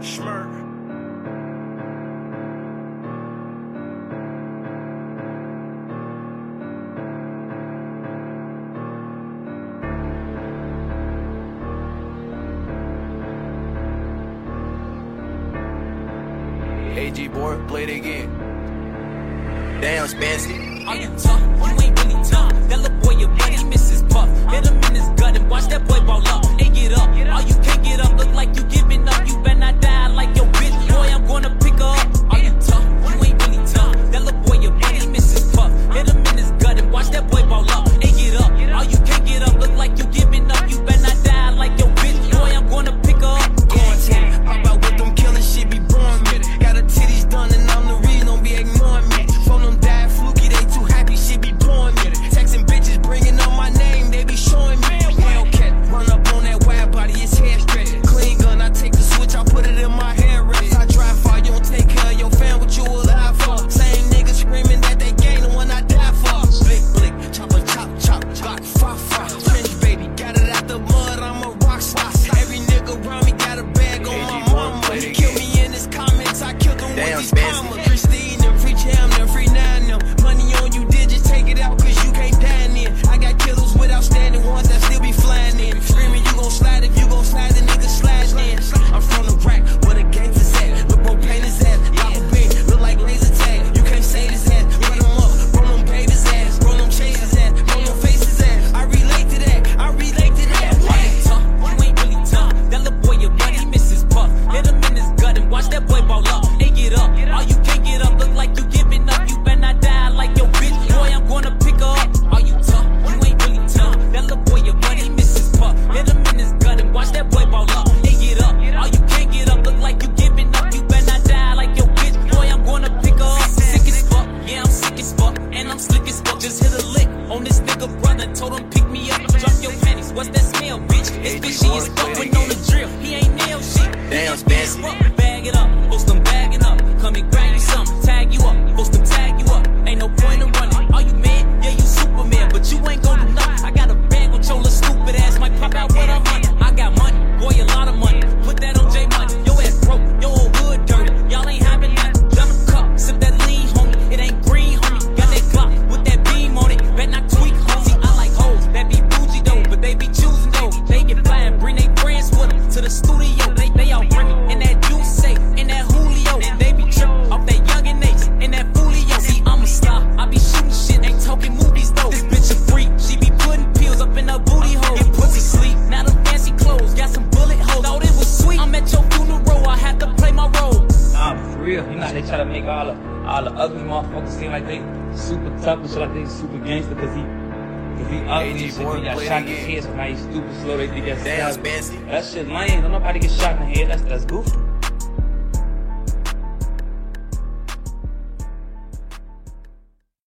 Schmurk. AG board, play it again. Damn, Spancy. Are you tough? You ain't really tough. That little boy, your buddy, misses puff. Hit him in his gut and watch that boy ball up. Hey, get up. Oh, you can't get up. Look like you giving up. You better not die like your bitch. Boy, I'm gonna pick her up. Are you tough? You ain't really tough. That little boy, your buddy, misses puff. Hit him in his gut and watch that boy ball up. Hey, get up. Oh, you can't get up. Look like you giving up. You better not die like your bitch. Boy, I'm gonna pick her up. Pop out with them killing shit, be boring me. Got her titties done and I'm the reason, don't be ignoring me. Phone them died fluky, they too happy, shit be blowing me. Texting bitches, bringing up my name, they be showing me. Hellcat, run up on that wide body, it's hair stretch. Clean gun, I take the switch, I put it in my hair rest. I drive far, you don't take care of your fan, what you alive for? Same niggas screaming that they gang, the one I die for. Blick, blick, chopper, chop, chop, block, fa, fa. Trench baby, got it out the mud, I'm a rock star. Every nigga around me got a bag on my mama. He killed me in his comments, I killed him with these commas. Christine and free Jam, them free Nine, them. Money on you, did just take it out, cause you can't dine in. I got killers with outstanding ones that still be flying in. Screaming, you gon' slide if you gon' slide, the nigga slide in. I'm from the rack, where the gangs is at. Look, bro, paint his ass. Lava beam, look like laser tag. You can't say this ass. Run him up, roll them babies ass. Roll them chases ass, roll them faces ass. I relate to that, I relate to that. You ain't really tough. That little boy, your buddy, misses puff. Hit him in his gut and watch that boy ball up. Hey, get up. Oh, you can't get up. Look like you giving up. You better not die like your bitch. Boy, I'm gonna pick her up. Are you tough? You ain't really tough. That little boy, your buddy, misses puff. Hit him in his gut and watch that boy ball up. Hey, get up. Oh, you can't get up. Look like you giving up. You better not die like your bitch. Boy, I'm gonna pick her up. Sick as fuck. Yeah, I'm sick as fuck. And I'm slick as fuck. Just hit a lick on this nigga brother. Told him pick me up. Drop your panties. What's that smell, bitch? It's fishy as fuck when on the drill. He ain't nail shit. Damn, Spancy. Bag it up. Post them bagging up. Come and grab you something. Tag you up. Post them tag you up. Ain't no point in running. Are you mad? Yeah, you Superman. But you ain't gonna do nothing. I got a bag with your little stupid ass. Might pop out what I'm on. I got money. Boy, a lot of money. Put that on J Money. Your ass broke. Your old hood dirty. Y'all ain't having nothing. Down the cup. Sip that lean, homie. It ain't green, homie. Got that Glock with that beam on it. Bet not tweak, homie. See, I like hoes. That be bougie though. But they be choosing though. They get fly and bring they friends with them to the studio. They all bring it. And that juice safe. And that Julio. They be tripping off that young and Nace. And that Fulio. See, I'm a star. I be shooting shit. Ain't talking movies though. This bitch a freak. She be putting pills up in her booty hole. Get pussy sleep. Now them fancy clothes. Got some bullet holes. Thought it was sweet. I'm at your funeral. I had to play my role. Nah, for real. You know they try to make all the ugly motherfuckers seem like they super tough and shit, like they super gangster because he ugly and shit. He got shot in his head, so now he's stupid slow. They think that's Damn, Spancy. that shit lame. Don't nobody get shot in the head. That's goofy.